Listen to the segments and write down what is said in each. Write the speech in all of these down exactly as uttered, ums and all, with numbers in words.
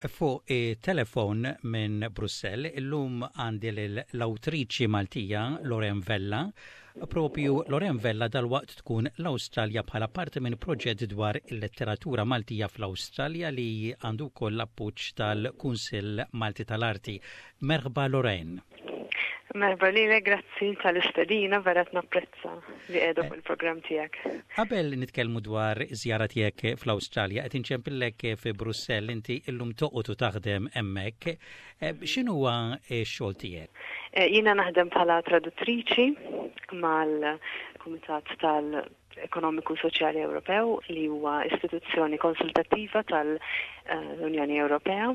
Fuq telefon minn Brussell, illum għandi l-awtriċi Maltija Loren Vella. Propju Loren Vella dal-waqt tkun l-Awstralja bħala parti minn proġett dwar il-letteratura Maltija fl-Awstralja li għandu wkoll l-appoġġ tal-Kunsill Malti tal-Arti. Merħba Loren. Merba li grazzi tal-istedina, vera napprezza li għedu fil-program tijak. Qabel nitkellmu dwar żjara tijak fl-Awstralja, qed inċempillek fi Brussell, inti illum toqgħod u taħdem hemmhekk. X'inhu huwa x-xogħol tiegħek? Jiena naħdem bħala traduttriċi mal-Kumitat tal-Ekonomiku Soċjali Ewropew li huwa istituzzjoni konsultattiva tal-Unjoni Ewropea.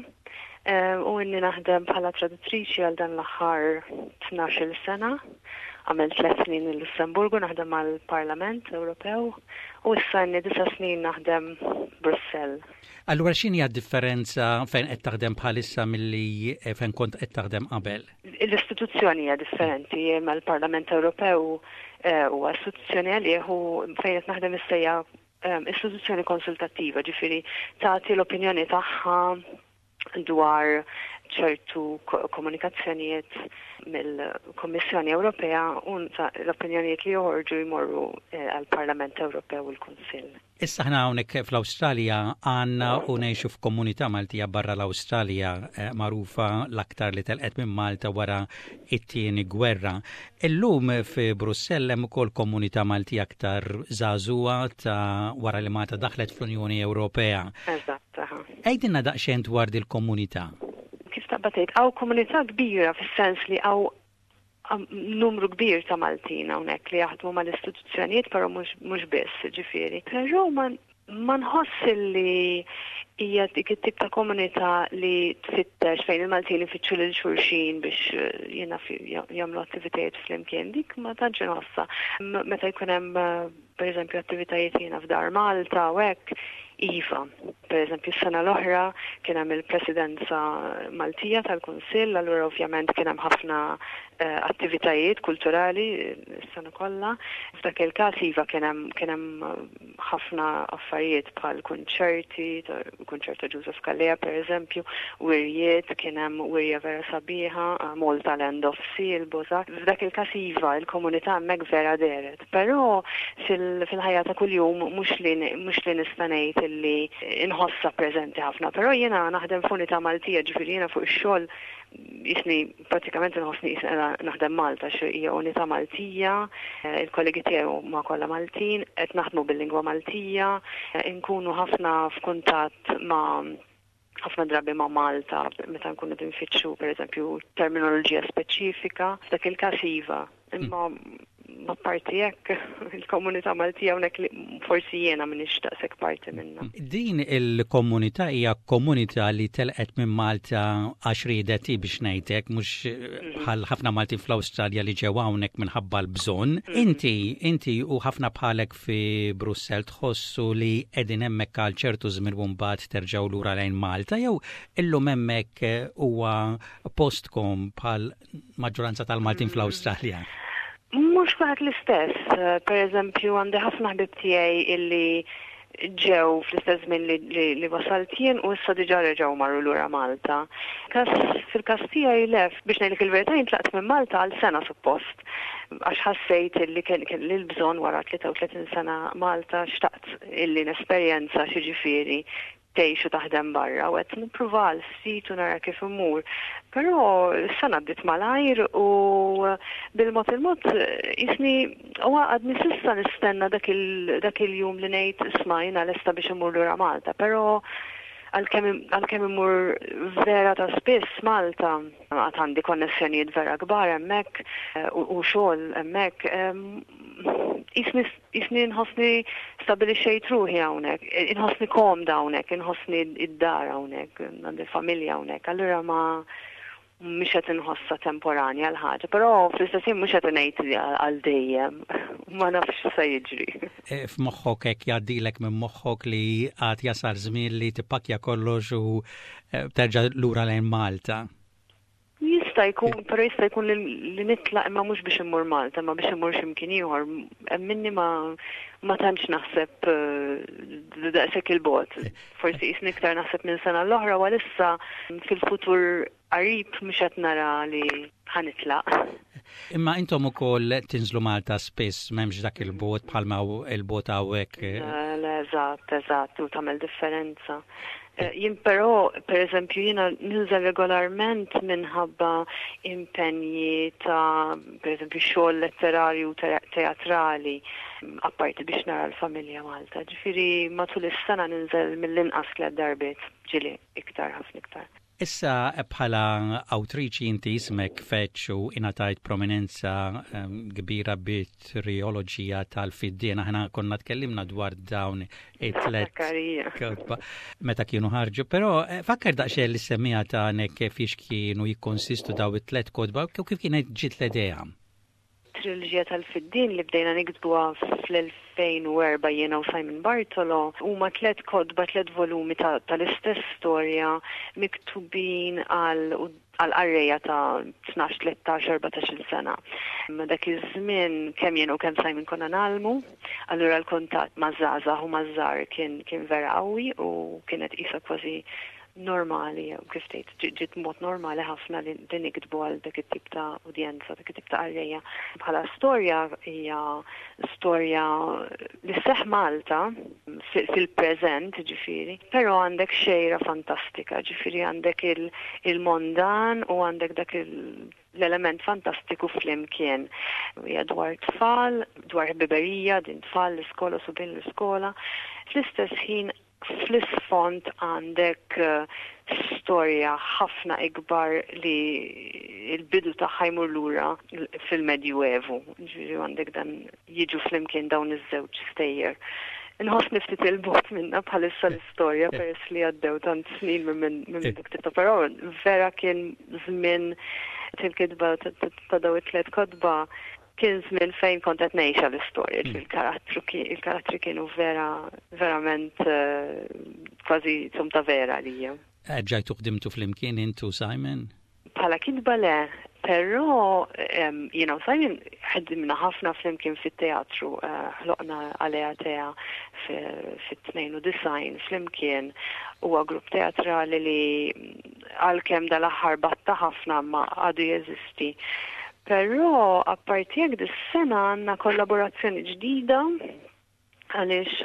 U inni naħdem bħala traduttriċi għal dan l-aħħar tnax-il sena, għamel tliet snin il Lussemburgu naħdem għal Parlament Ewropew u issa inni disa snin naħdem Brussell. Allura x'inhi d-differenza fejn qed taħdem bħalissa milli fejn kont qed taħdem qabel? L-istituzzjoni hija differenti mal-Parlament Ewropew huwa istituzzjoni għalih u fejn qed naħdem issejja istituzzjoni konsultattiva, ġifieri tagħti l-opinjoni tagħha dwar ċertu komunikazzjonijiet mill-Kommissjoni Ewropea u l-opinjonijiet li joħorġu jmorru għall-Parlament Ewropew u l-Kunsill. Issa ħna hawnhekk fl-Awstralja għandna u ngħixu f'komunità Maltija barra l-Awstralja magħrufa l-aktar li telqet minn Malta wara it-tieni gwerra. Illum fi Brussell hemm ukoll komunità Maltija aktar żagħżugħa ta' wara li Malta daħlet fl-Unjoni Ewropea. Eżatt. Ejdinna daqsxejn dwar il-komunità. Kif taqbatek, għaw komunità kbira fis-sens li għaw numru kbir ta' Maltin hawnhekk li jaħdmu mal-istituzzjonijiet però mhux biss, ġifieri. Però ma nħoss li hija dik it-tip ta' komunità li tfittex fejn il-Maltin ifittxu lil xulxin biex jiena jagħmlu attivitajiet flimkien. Dik ma tantx inħossha. Meta jkun hemm pereżempju attivitajiet jiena f'Dar Malta u hekk Iva, per eżempju, s-sena l-oħra kien hemm il-Presidenza Maltija tal-Kunsill, allura ovvjament kien hemm ħafna uh, attivitajiet kulturali s-sena kollha. F'dak il-każ iva kien hemm ħafna affarijiet bħal kunċerti, kunċert ta' Joseph Kallea per eżempju, wirjiet, kien hemm wirja vera sabiħa, Malta Land of Sea, il-Bożar. F'dak il-każ iva, il-komunità hemmhekk vera deret. Però fil-ħajja ta' kuljum mhux li mhux li nista' ngħid li inħossa preżenti ħafna, però jiena naħdem f'unità Maltija, ġifieri jiena fuq ix-xogħol jisni pratikament inħossni naħdem Malta xi hija unità Maltija, il-kollegi tiegħu ma kollha Maltin, qed naħdmu bil-lingwa Maltija, nkunu ħafna f'kuntatt ma' ħafna drabi ma' Malta meta nkunu tinfittxu pereżempju terminoloġija speċifika, f'dak il-każ iva. Imma ma parti hekk il-komunità Maltija hawnhekk li forsi jiena m'iniex daqshekk parti minnha. Din il-komunità hija komunità li telqet minn Malta għax riedet biex ngħidlek mhux bħal ħafna Malti fl-Awstralja li ġew hawnhekk minħabba l-bżonn. Inti inti u ħafna bħalek fi Brussell tħossu li qegħdin hemmhekk għal ċertu żmien u mbagħad terġgħu lura lejn Malta jew illum hemmhekk huwa postkom bħal maġġoranza tal-Maltin fl-Awstralja? Mhux faħat l-istess. Per eżempju, għandi ħafna ħbib tiegħi illi ġew fl-istess żmien li, li, li wasalt jien u issa diġà reġgħu marru lura Malta. Kas fil-każ tiegħi lef biex ngħidlek il-verità intlaqt minn Malta għal sena suppost. Għax ħassejt illi kien kien li l-bżonn wara tlieta u tletin sena Malta xtaqt illi nesperjenza xi ġifieri tgħixu taħdem barra u qed nippruva l-sit u nara kif imur. Però s-sena bdiet malajr u bil-mod il-mod jisni huwa għadni s'issa nistenna dak il-jum li ngħid isma' jiena lesta biex imur lura Malta, però għalkemm imur vera ta' spiss Malta għad għandi konnessjonijiet vera kbar hemmhekk u xogħol hemmhekk jisni nħossni stabilixxejt ruħi hawnhekk, inħossni komda hawnhekk, inħossni id-dar hawnhekk, għandi familja hawnhekk, allura ma mhux qed inħossha temporanja l ħaġa, però fl-istess ħin mhux qed ngħid għal dejjem, ma nafx se jiġri. F'moħħok hekk jgħaddilek minn moħħok li għad jasal żmien li tippakja kollox u terġa' lura lejn Malta. Jista' Jista' jkun, però jista' jkun li nitlaq imma mhux biex immur Malta, imma biex immur x'imkien ieħor. Minni ma ma tantx naħseb daqshekk il-bot. Forsi qisni iktar naħseb minn sena l-oħra u issa fil-futur qarib mhux qed nara li ħanitlaq. Imma intom ukoll tinżlu Malta spiss m'hemmx dak il-bot bħalma il-bot hawnhekk. Le, eżatt, eżatt, u tagħmel differenza. Jien però, per eżempju, jiena ninżel regolarment minħabba impenji ta' per eżempju xogħol letterarju teatrali apparti biex nara l-familja Malta. Ġifieri matul is-sena ninżel mill-inqas tliet darbiet ġieli iktar ħafna iktar. Issa bħala awtriċi inti ismek feċ u ingħatajt prominenza kbira bit-trioloġija tal-Fiddien. Aħna konna tkellimna dwar dawn it-tlet kodba meta kienu ħarġu, però fakkar daqsxejn li semmija tagħnek kif kienu jikkonsistu daw it-tlet kodba u kif kienet ġiet l-idea. Triloġija tal-Fiddien li bdejna nikdbuha fl-elfejn u erba' jiena u Simon Bartolo huma tliet kodba, tliet volumi tal-istess storja miktubin għal għal-qarrejja ta' tnax, tlettax, erbatax sena. Dak iż-żmien kemm jien u kemm Simon konna nagħmlu, allura l-kuntatt ma' żgħażagħ u maż-żgħar kien kien vera qawwi u kienet qisha kważi normali, kif tgħid, ġiet mod normali ħafna li nikdbu għal dak it-tip ta' udjenza, dak it-tip ta' qarrejja. Bħala storja hija storja li seħħ Malta fil-preżent, ġifieri, però għandek xejra fantastika, ġifieri għandek il-mondan u għandek dak l-element fantastiku flimkien. Hija dwar tfal, dwar ħbiberija, din tfal l-iskola u bin l-iskola. Fl-istess ħin fl-isfond għandek storja ħafna ikbar li il-bidu tagħha jmur lura fil-Medjuevu. Ġifieri għandek dan jiġu flimkien dawn iż-żewġ stejjer. Inħoss niftit il-bot minna bħalissa l-istorja peress li għaddew tant snin minn minn dik tibta, però vera kien żmien til-kitba ta' daw it-tliet kodba kien żmien fejn kont qed ngħixha l-istorja, il-karattri kienu vera verament kważi ta' vera lija. Ġajtu ħdimtu flimkien intu Simon? Bħala kitba le, però jiena u Simon ħeddimna ħafna flimkien fit-teatru, ħloqna għalejha tea fit-tnejn u design flimkien huwa grupp teatrali li għalkemm dal-aħħar batta ħafna ma għadu jeżisti. Però apparti jekk dis-sena għandna kollaborazzjoni ġdida għaliex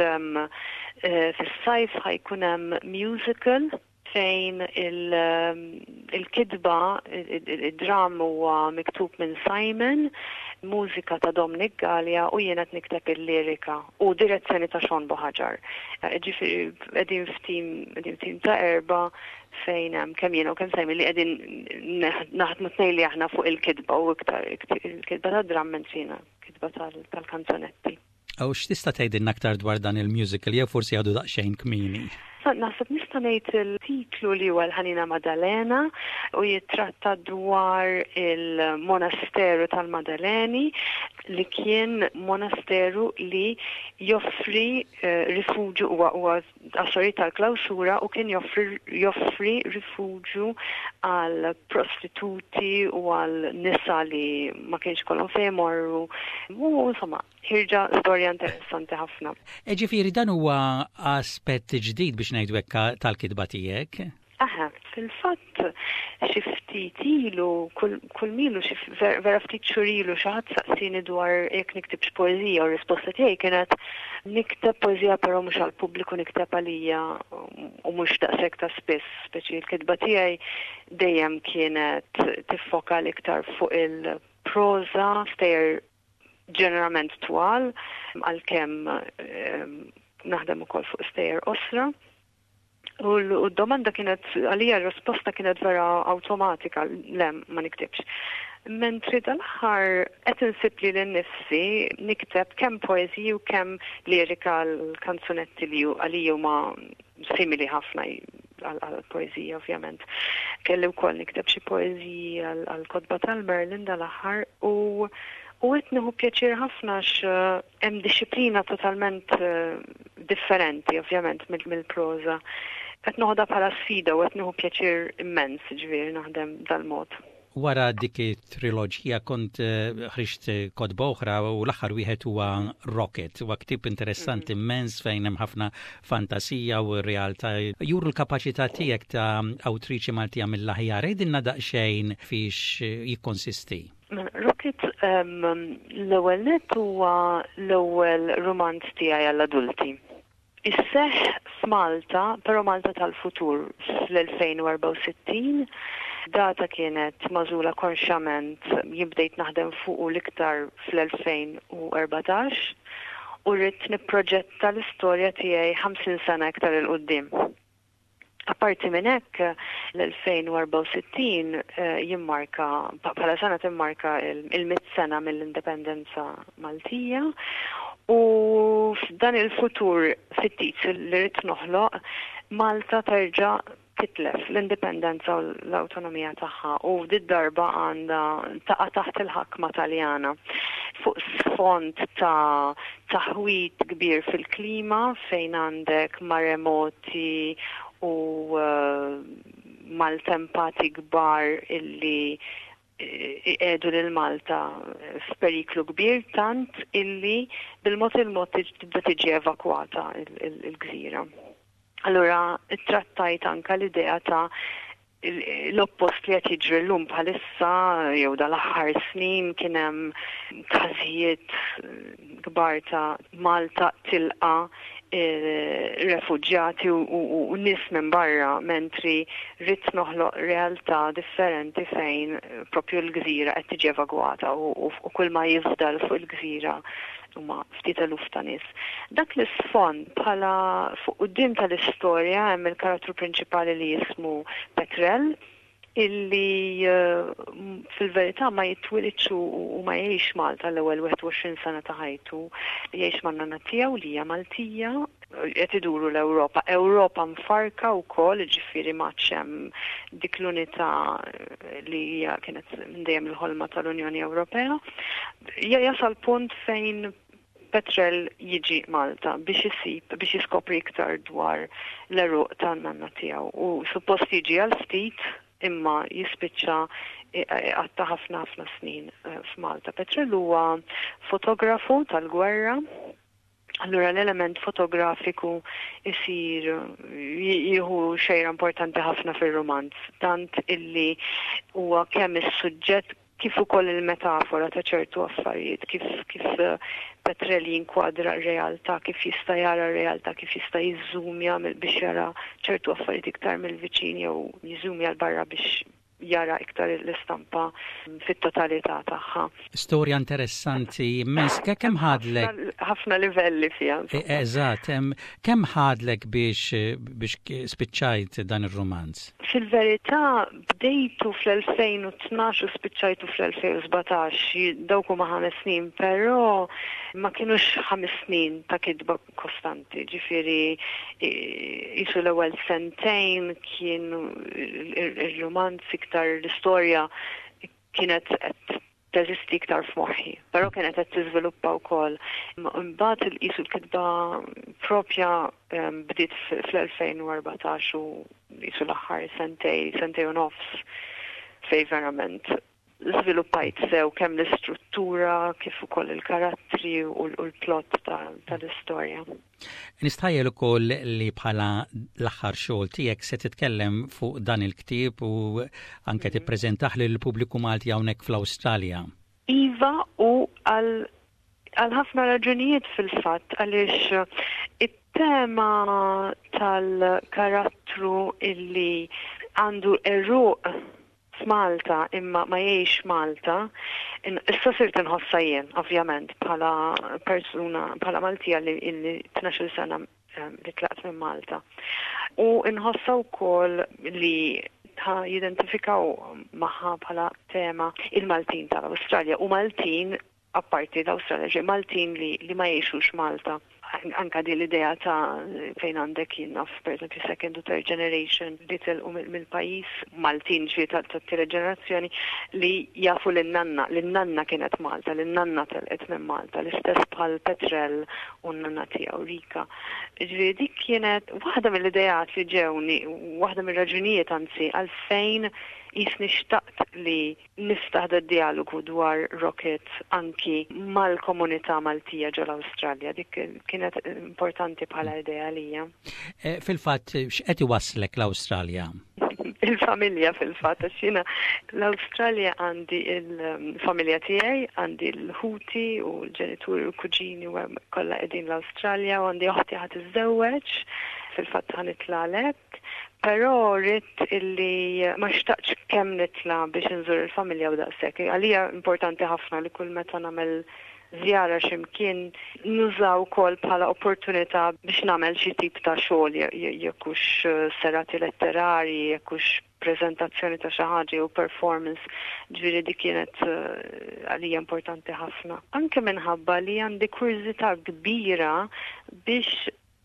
fis-sajf ħajkun hemm musical fejn il-kidba, id-dram huwa miktub minn Simon, mużika ta' Dominic Gallia u jiena qed nikteb il-lirika u direzzjoni ta' Sean Bohaġar. Ġifieri qegħdin f'tim tim ta' erba' fejn hemm kemm jiena u kemm Simon li qegħdin naħdmu tnejn li aħna fuq il-kidba u iktar il-kidba ta' dram minn jiena, kidba tal-kanzonetti. U x'tista' tgħidilna aktar dwar dan il-musical jew forsi għadu daqsxejn kmieni? Naħseb nista' ngħid il-titlu li huwa l-Ħanina Maddalena u jitratta dwar il-monasteru tal-Maddaleni li kien monasteru li joffri rifugju huwa għaxori tal-klawsura u kien joffri rifugju għal prostituti u għal nisa li ma kienx kollhom fejn imorru. U insomma, ħirġa storja interessanti ħafna. Ġifieri dan huwa aspett ġdid biex ngħidu hekk tal-kitba tiegħek? Aha, fil-fatt xi ftit ilu kull milu xi vera ftit xhur ilu xi ħadd saqsini dwar jekk niktibx poeżija u risposta tiegħi kienet nikteb poeżija però mhux għall-pubbliku nikteb għalija u mhux daqshekk ta' spiss, speċi l-kitba tiegħi dejjem kienet tiffoka l-iktar fuq il-proża stejjer ġeneralment twal għalkemm naħdem ukoll fuq stejjer osra. U d-domanda kienet, għalija r-risposta kienet vera automatika, le, ma niktibx. Mentri dal-ħar qed insib li l-nifsi nikteb kemm poeżiji u kemm lirika l-kanzunetti li għalija ma simili ħafna għal-poeżija ovvjament. Kelli wkoll nikteb xi poeżiji għal-kodba tal-Merlin dal-aħħar u U qed nieħu pjaċir ħafna hemm disciplina totalment differenti ovvjament mill-proża. Qed noħodha bħala sfida u qed nieħu pjaċir immens ġifieri naħdem dal-mod. Wara dik triloġija kont ħriġt kodba oħra u l-aħħar wieħed huwa Rocket, huwa ktieb interessanti immens fejn hemm ħafna fantasija u realtà. Juru l-kapaċità tiegħek ta' awtriċi Maltija mill-aħjar, għidilna daqsxejn fiex jikkonsisti. Rocket l-ewwel nett huwa l-ewwel romanz tiegħi għall-adulti. Isseħ f'Malta, però Malta tal-futur fl-elfejn u erba' u sittin, data kienet mażula konxjament jibdejt naħdem fuq l-iktar fl-elfejn u erbatax u rrid nipproġetta l-istorja tiegħi ħamsin sena iktar il qudiem. Apparti minn hekk l-elfejn u erba' u sittin jimmarka bħala sena timmarka il-mitt sena mill-indipendenza Maltija u f'dan il-futur fittit li rrid noħloq Malta terġa' titlef l-indipendenza u l-autonomija tagħha u dit darba għandha taqa' taħt il-ħakma Taljana fuq sfond ta' taħwit kbir fil-klima fejn għandek maremoti u uh, maltempati kbar illi edu lil Malta f'periklu kbir tant illi bil-mod il-mod tibda tiġi evakwata il-gżira. Allura, trattajt anka l-idea ta' l-oppost li qed jiġri llum bħalissa jew dal-aħħar snin kien hemm każijiet kbar ta' Malta tilqa' refuġjati u nies minn barra, mentri rrid noħloq realtà differenti fejn propju l-gżira qed tiġi evagwata u kull ma jifdal fuq il-gżira huma ftit eluf ta' nies. Dak l-isfond bħala fuq quddiem tal-istorja hemm il-karattru prinċipali li jismu Petrel illi uh, fil-verità ma jitwilidx u ma jgħix Malta l-ewwel wieħed u għoxrin sena ta' ħajtu, jgħix man-nonna tiegħu li hija Maltija, qed iduru l-Ewropa. Ewropa mfarka wkoll, ġifieri m'għadx hemm dik l-unità li hija kienet minn dejjem il-ħolma tal-Unjoni Ewropea. Jasal punt fejn Petrel jiġi Malta biex isib, biex jiskopri iktar dwar l-eruq tan-nonna tiegħu u suppost jiġi għal ftit imma jispiċċa għatta ħafna ħafna snin f'Malta. Petrel huwa fotografu tal-gwerra, allura l-element fotografiku isir jieħu xejra importanti ħafna fir-romanz, tant illi huwa kemm is-suġġett kif ukoll il-metafora ta' ċertu affarijiet, kif kif Petrel jinkwadra r-realtà, kif jista' jara r-realtà, kif jista' jiżżumja biex jara ċertu affarijiet iktar mill-viċin jew jiżżumja l-barra biex jara iktar l-istampa fit-totalità tagħha. Storja interessanti, immens, kemm ħadlek? Ħafna livelli fiha. Eżatt, kemm ħadlek biex biex spiċċajt dan ir-romanz? Fil-verità bdejtu fl-elfejn u tnax u spiċċajtu fl-elfejn u sbatax, dawk huma ħames snin, però ma kienux ħames snin ta' kidba kostanti, ġifieri isu l-ewwel sentejn kienu ir-romanz iktar l-istorja kienet qed teżisti iktar f'moħħi, però kienet qed tiżviluppa wkoll. Imbagħad il-qisu l-kitba propja bdiet fl-elfejn u erbatax u qisu l-aħħar sentej, sentej u nofs fej verament żviluppajt sew kemm l-istruttura kif ukoll il-karattri u l-plott tal-istorja. Nistħajjel ukoll li bħala l-aħħar xogħol tiegħek se titkellem fuq dan il-ktieb u anke tippreżentaħ lill-pubbliku Malti hawnhekk fl-Awstralja. Iva u għal għal ħafna raġunijiet fil-fatt għaliex it-tema tal-karattru illi għandu eruq f'Malta imma ma jgħix Malta, issa sirt inħossa jien, ovvjament, bħala persuna, bħala Maltija li illi tnax-il sena li tlaqt minn Malta. U inħossa wkoll li ta' jidentifikaw magħha bħala tema il-Maltin tal-Awstralja u Maltin apparti l-Awstralja, Maltin li, li ma jgħixux Malta. anka di l-idea ta' fejn għandek jinnaf, per esempio, second u third generation li telqu mill-pajis, Maltin ġi ta' t-tira ġenerazzjoni li jafu l-nanna, l-nanna kienet Malta, l-nanna telqet minn Malta, l-istess bħal Petrel u n-nanna tiegħu Rika. Ġifieri dik kienet waħda mill-idejat li ġewni, waħda mill-raġunijiet anzi għalfejn jisni xtaqt li niftaħ da dialogu dwar Rocket anki mal-komunità Maltija ġol Awstralja. Dik kienet importanti bħala idea lija. Fil-fatt, x'qed iwasslek l-Awstralja? Il-familja fil-fatt, xina l-Awstralja għandi il-familja tiegħi, għandi l-ħuti u l-ġenituri u l-kuġini u kollha qegħdin l-Awstralja u għandi oħti ħadd iżżewweġ fil-fatt ħanitla lek. Pero rrit illi ma xtaqx kemm nitla biex nżur il-familja u daqshekk. Għalija importanti ħafna li kull meta nagħmel żjara x'imkien nużaw ukoll bħala opportunità biex nagħmel xi tip ta' xogħol jekk hux serati letterarji, jekk hux preżentazzjoni ta' xi ħaġa u performance. Ġifieri dik kienet għalija importanti ħafna. Anke minħabba li għandi kurżità kbira biex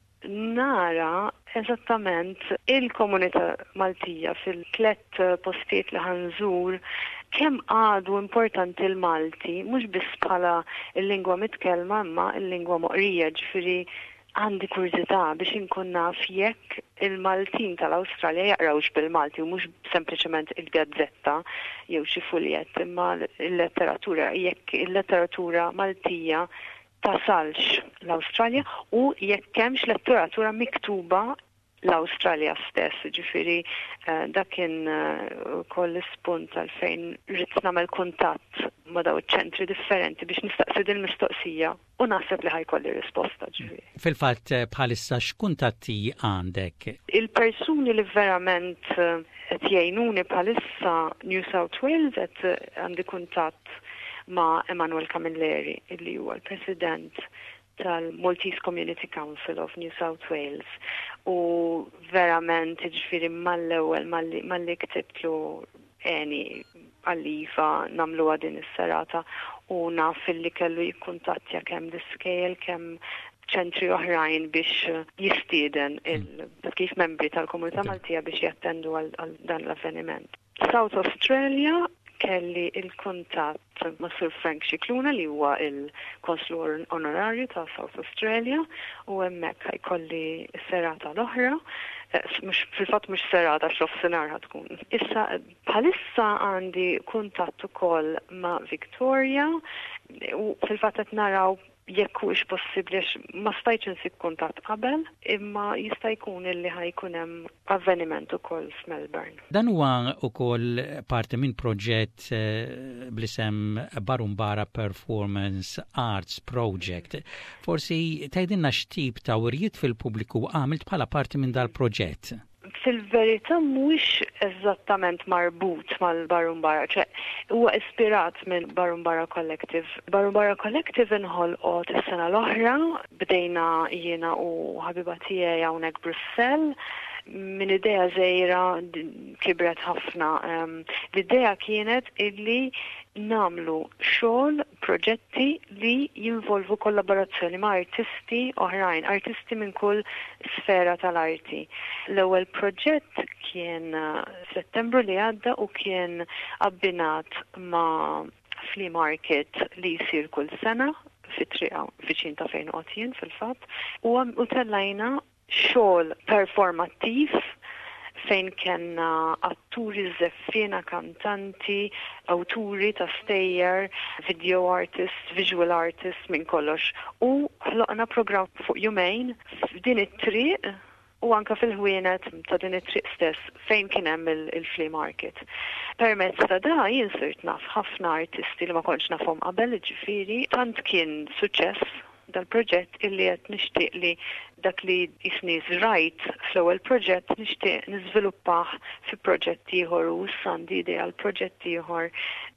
nara eżattament il-komunità Maltija fil-tlet postijiet li ħanżur kemm għadu importanti l-Malti, mhux biss bħala il-lingwa mitkellma imma il-lingwa moqrija, ġifieri għandi kurzità biex inkun naf jekk il-Maltin tal-Awstralja jaqrawx bil-Malti u mhux sempliċement il-gazzetta jew xi fuljett, imma il-letteratura, jekk il-letteratura Maltija tasalx l-Awstralja u jekk hemmx letteratura miktuba l-Awstralja stess, ġifieri dak kien ukoll spunt għalfejn rrid nagħmel kuntatt ma' daw iċ-ċentri differenti biex nistaqsi din mistoqsija u naħseb li ħajkolli risposta ġifieri. Fil-fatt bħalissa x'kuntatti għandek? Il-persuni li verament qed jgħinuni bħalissa New South Wales qed għandi kuntatt ma' Emanuel Camilleri, illi huwa l-President tal-Maltese Community Council of New South Wales u verament ġifiri mal-ewwel mal-li ktibtlu eni għallifa namlu din is-serata u naf illi kellu jikkuntattja kemm l-iskejl kemm ċentri oħrajn biex jistieden kif membri tal-Komunità Maltija biex jattendu għal dan l-avveniment. South Australia kelli il-kontatt ma' Sir Frank Cicluna li huwa il-Konslu Onorarju ta' South Australia u hemmhekk ħajkolli s-serata l-oħra, fil-fatt mhux serata x'nofsinhar tkun. Issa bħalissa għandi kuntatt ukoll ma' Victoria u fil-fatt qed naraw jekk huwiex possibbli ma stajtx insib kuntatt qabel, imma jista' jkun illi ħajkun hemm avveniment ukoll f'Melbourne. Dan huwa wkoll parti minn proġett bl-isem Barumbara Performance Arts Project. Forsi tgħidilna x'tip ta' wirijiet fil-pubbliku għamilt bħala parti minn dal-proġett. Fil-verità mhuwiex eżattament marbut mal-Barumbara, ċe huwa ispirat minn Barumbara Collective. Barumbara Collective inħolqot is-sena l-oħra, bdejna jiena u ħabiba tiegħi hawnhekk Brussell, min idea żgħira kibret ħafna. L-idea kienet illi namlu xogħol, proġetti li jinvolvu kollaborazzjoni ma' artisti oħrajn, artisti minn kull sfera tal-arti. L-ewwel proġett kien Settembru li għadda u kien abbinat ma' flea market li jsir kull sena fit-triqa viċin ta' fejn qotjien fil-fatt u tellajna xogħol performattiv fejn kellna atturi żeffina, kantanti, awturi ta' stejjer, video artists, visual artists minn kollox. U ħloqna programm fuq jumejn f'din it-triq u anka fil-ħwienet ta' din it-triq stess fejn kien hemm il-flea market. Permezz ta' da jien sirt naf ħafna artisti li ma kontx nafhom qabel, ġifieri, tant kien suċċess dal-proġett illi qed nixtieq li dak li jisni żrajt fl-ewwel proġett nixtieq niżviluppah fi proġett ieħor u sandi idea għal proġett ieħor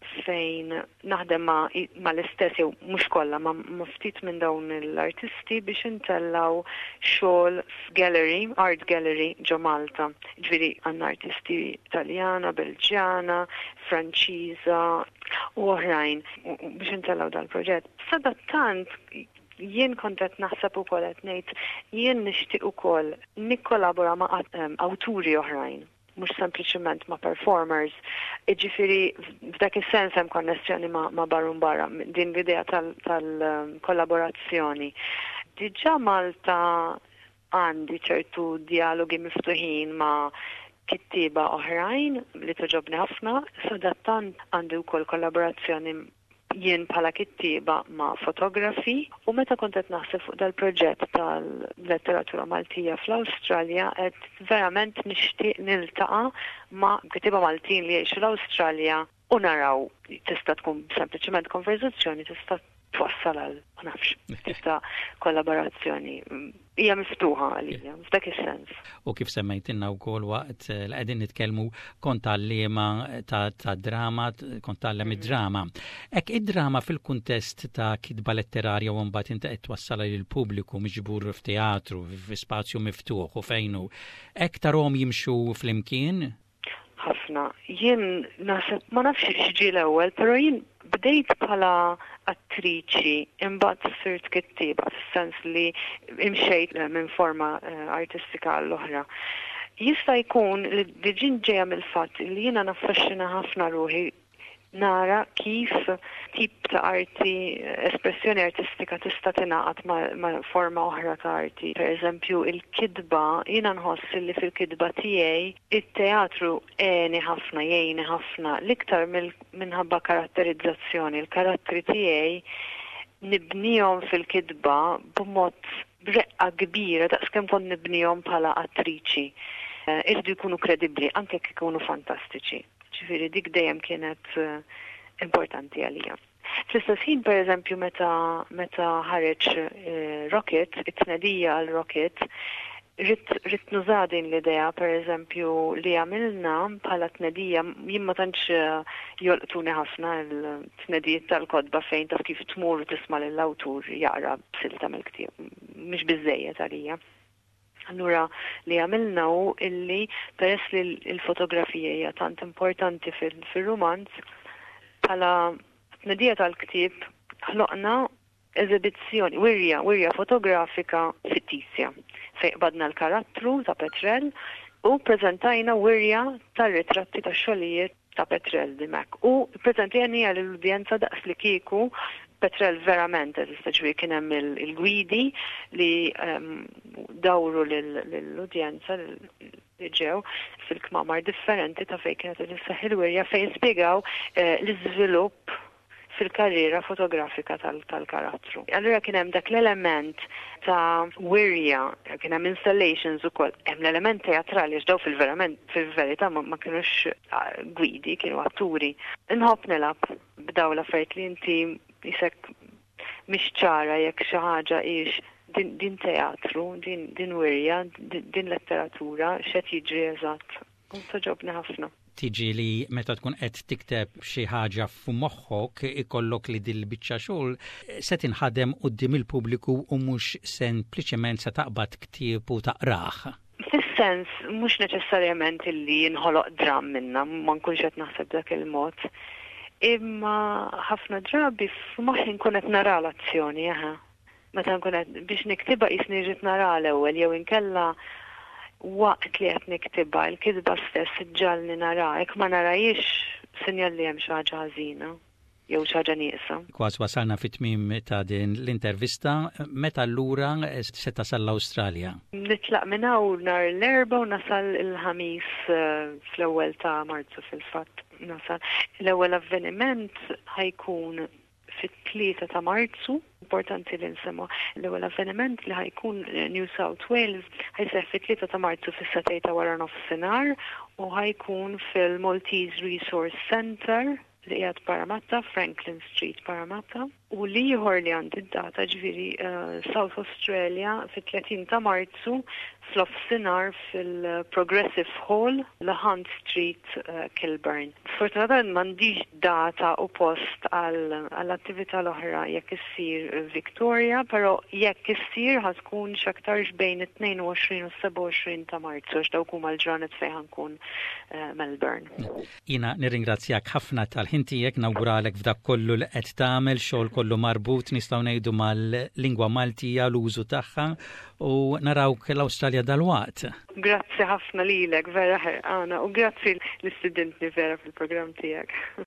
fejn naħdem ma' l-istess jew mhux kollha ma' ftit minn dawn l-artisti biex intellaw xogħol f'gallery, art gallery ġo Malta. Ġifieri għandna artisti Taljana, Belġjana, Franċiża u oħrajn biex intellaw dal-proġett. Sadattant jien kontet naħseb ukoll qed ngħid jien nixtieq ukoll nikkollabora ma' awturi oħrajn, mhux sempliċement ma' performers. Iġifieri f'dak is-sens hemm konnessjoni ma', ma barra barra din l-idea tal-kollaborazzjoni. Tal Diġà Malta għandi ċertu dialogi miftuħin ma' kittiba oħrajn li toġobni ħafna, sadattant għandi wkoll kollaborazzjoni jien bħala kittiba ma' fotografi u meta kont qed naħseb fuq dal-proġett tal-letteratura Maltija fl-Awstralja qed verament nixtieq niltaqa' ma' kittiba Maltin li jgħixu l-Awstralja u naraw tista' tkun sempliċement konverzazzjoni, tista' twassal għal ma nafx, tista' kollaborazzjoni. Hija miftuħa għalija, f'dak is-sens. U kif semmejtilna wkoll waqt li qegħdin nitkellmu kont tgħallima ta' drama, kont tgħallem id-drama. Hekk id-drama fil-kuntest ta' kitba letterarja u mbagħad inti qed twassala lill-pubbliku miġbur f'teatru, f'spazju miftuħ u fejnu. Hekk tarhom jimxu flimkien? Ħafna. Jien naħseb ma nafx x'ġi l-ewwel, però jien bdejt bħala attriċi imbagħad sirt kittiba fis-sens li imxejt minn forma artistika l-oħra. Jista' jkun li ġin ġejja mill-fatt li jiena naffaxxina ħafna ruħi nara kif tip ta' arti, espressjoni artistika tista' tingħaqad ma', ma forma oħra ta' arti. Per eżempju, il-kidba, jiena nħoss li fil-kidba tiegħi it-teatru għeni ħafna, jgħini ħafna, l-iktar minħabba karatterizzazzjoni. Il-karattri tiegħi nibnihom fil-kidba b'mod b'reqqa kbira daqskemm kont nibnihom bħala attriċi. Irdu jkunu kredibbli anke jekk ikunu fantastiċi. Ġifieri dik dejjem kienet uh, importanti għalija. Fl-istess ħin pereżempju meta meta ħareġ uh, Rocket, it-tnedija għal Rocket, rid nuża din l-idea pereżempju li għamilna bħala tnedija jien ma tantx uh, jolqtuni ħafna l-tnedijiet tal-kodba fejn taf kif tmur u tisma' lill-awtur jaqra b'silta mill-ktieb, mhix biżejjed għalija. Allura li għamilna u illi peress li l-fotografija hija tant importanti fil-romanz, bħala tnedija tal-ktieb ħloqna eżibizzjoni, wirja, wirja fotografika fittizja. Fejn qbadna l-karattru ta' Petrel u preżentajna wirja tar-ritratti tax-xogħlijiet ta' Petrel dimek. U preżentajna lill-udjenza daqs li kieku Petrel verament eżista, ġifieri kien hemm il-gwidi li dawru lill-udjenza li ġew fil-kmamar differenti ta' fejn kienet isseħħ il-wirja fejn spjegaw l-iżvilupp fil-karriera fotografika tal-karattru. Allura kien hemm dak l-element ta' wirja, kien hemm installations ukoll, hemm l-element teatrali għax daw fil-verità ma kienux gwidi, kienu atturi. Inħobb nilab b'daw l-affarijiet li inti jisek mhix ċara jekk xi ħaġa hix din, din teatru, din, din wirja, din, din letteratura, x'qed jiġri eżatt. U toġobni ħafna. Tiġi li meta tkun qed tikteb xi ħaġa f'moħħok ikollok li dil biċċa xogħol se tinħadem quddiem il-pubbliku u mhux sempliċement se taqbad ktieb u taqrah. Fis-sens mhux neċessarjament illi jinħoloq dram minnha, ma nkunx qed naħseb dak il-mod. Imma ħafna drabi f'moħħi nkun qed nara l-azzjoni, aha. Meta nkun qed biex niktibha qisni ġiet nara l-ewwel jew inkella waqt li qed niktibha il-kitba stess iġġalni nara, jekk ma narajiex sinjal li hemm xi ħaġa ħażina jew xi ħaġa nieqsa. Kważi wasalna fit-tmiem ta' din l-intervista, meta allura se tasal l-Awstralja? Nitlaq minn hawn nhar l-erbgħa u nasal il-ħamis fl-ewwel ta' Marzu fil-fatt. Nasal. L-ewwel avveniment ħajkun fit-tlieta ta' Marzu, importanti li nsemmu. L-ewwel avveniment li ħajkun New South Wales ħajseħħ fit-tlieta ta' Marzu fis-satej ta' wara nofsinhar u ħajkun fil-Maltese Resource Center li qiegħed Parramatta, Franklin Street Parramatta, u li ieħor li għandi d-data ġifieri uh, South Australia fit-tletin ta' Marzu fl-offsinar fil-Progressive Hall, La Hunt Street, uh, Kilburn. Sfortunatament m'għandix data u post għall-attività l-oħra jekk issir Victoria, però jekk issir ħatkun x'aktarx bejn it-tnejn u għoxrin u seba' u għoxrin ta' Marzu għax dawk huma l-ġranet fejn ħankun uh, Melbourne. Jiena nirringrazzjak ħafna tal-ħin tiegħek, nawguralek f'dak kollu li qed tagħmel xogħol kollu marbut nistgħu ngħidu mal-lingwa Maltija l-użu tagħha u narawk l-Awstralja dal-waqt. Grazzi ħafna lilek vera ħerqana u grazzi l-istudentni vera fil-programm tiegħek.